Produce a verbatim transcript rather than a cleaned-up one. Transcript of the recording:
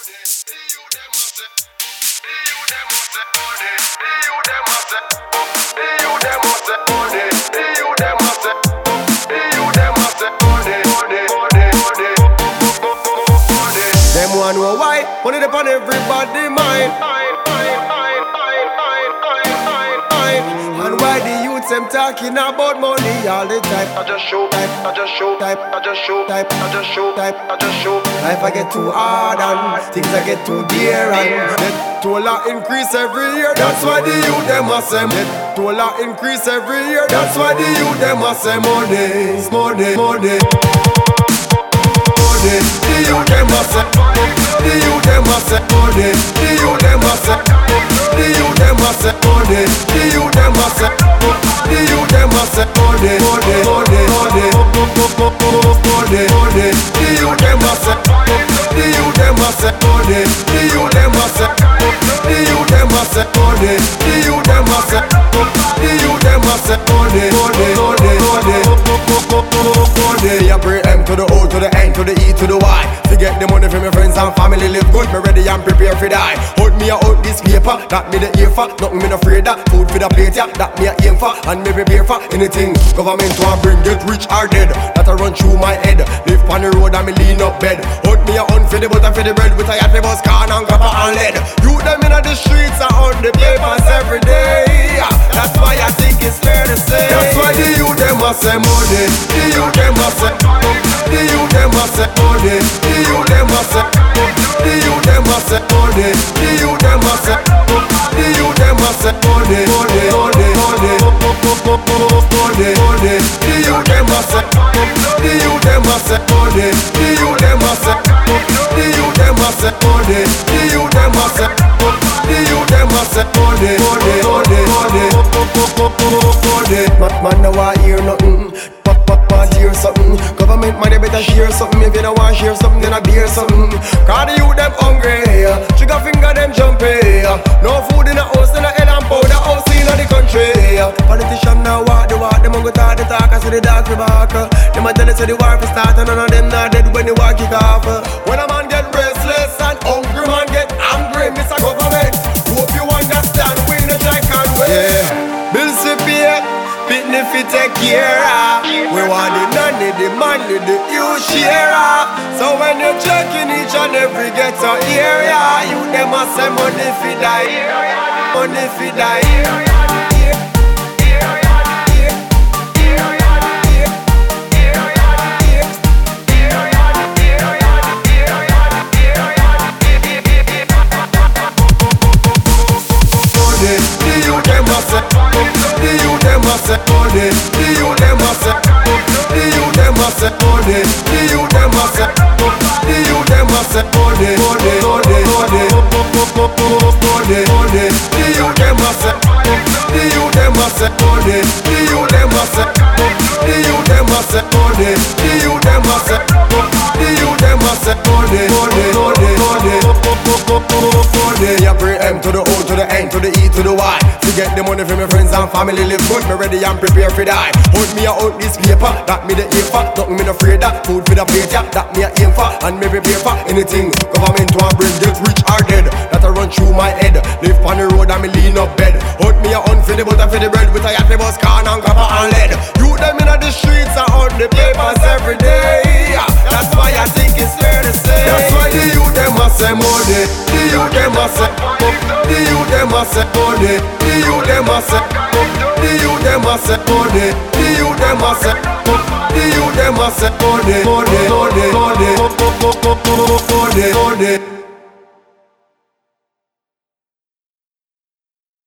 Them one know why, money upon everybody mind. And why the youths them talking about money all the time? I just show type, I just show type, I just show type, I just show type, I just show. Life I get too hard and things I get too dear and net toll increase every year. That's why the youth them a say net toll increase every year. That's why the youth them a say money, money, money. The youth them a say, the youth them a say money, the youth them a say, the youth them a say money, the youth them a say, the youth them a say money, money, money, money, money, money. The youth them a say, the youth them a say money, the youth them a say, the youth them a say money, the youth them a say, the youth them a say money, money, money, money, money. I bring M to the O to the N to the E to the Y. Forget the money for my friends and family. Live good, me ready and prepare for die. Hold me out this paper, that me the aim for. Nothing me no afraid of. Food for the plate, yeah, that me a aim for. And me prepare for anything government want bring, get rich or dead. That I run through my head. Live on the road and me lean up bed. Hold me a hunt for the butter for the bread. With a yacht for bus can and copper and lead. You them in the streets and on the papers every day. That's why I think it's fair to say. That's why the youth them a say money. The youth them a say. The youth them a say money. The youth them a say. The youth them a say money. The youth them a say. The youth them a say money. Money, money, money, money, money. The youth them a say. The youth them a say money. The youth them a say. The youth them a say money. The youth them a say. The youth them a say money. Money, money, money, money. Man, no want hear nothing. Pop, pop, pop, hear something. Government money better share something. If you don't want share something, then I bear something. Cause the youth them hungry. Sugar finger them jumpy. No food in the house, in the head and powder house in the country. Politician now walk the walk. Them go talk the talk, I see the dark we back. Them a tell us the war for start, and none of them not dead when the war kick off. When a man get restless and hungry, man get angry. Mister Government, hope you understand. We no try can't wait. Yeah, bills to pay. Pitney fi take care of. We want the nanny, the money, the you share. So when you're checking each and every ghetto area, you them a say money fi die, money fi die. The youth them a say, the youth them a say money, the youth them a say, the youth them a say money, the youth them a say, the youth them a say money, money, money, money, money, money. The youth them a say, the youth them a say money, the youth them a say, the youth them a say money, the youth them a say, the youth them a say money, money, money, money, money. I bring M to the O to the N to the E to the Y. Forget the money for my friends and family. Live good, me ready and prepare for die. Hold me out this paper, that me the aim for. Nothing me no afraid of. Food for the plate, yeah, that me a aim for. And me prepare for anything government want bring, get rich or dead. That I run through my head. Live on the road and me lean up bed. Hold me a hunt for the butter for the bread. With a yacht for bus can and copper and lead. You them in the streets and on the papers every day. That's why I think it's fair to say. That's why the youth them a say money. The youth them a say. The youth them a say money. The youth them a say. The youth them a say money. The youth them a say. The youth them a say money. Money, money, money, money, money.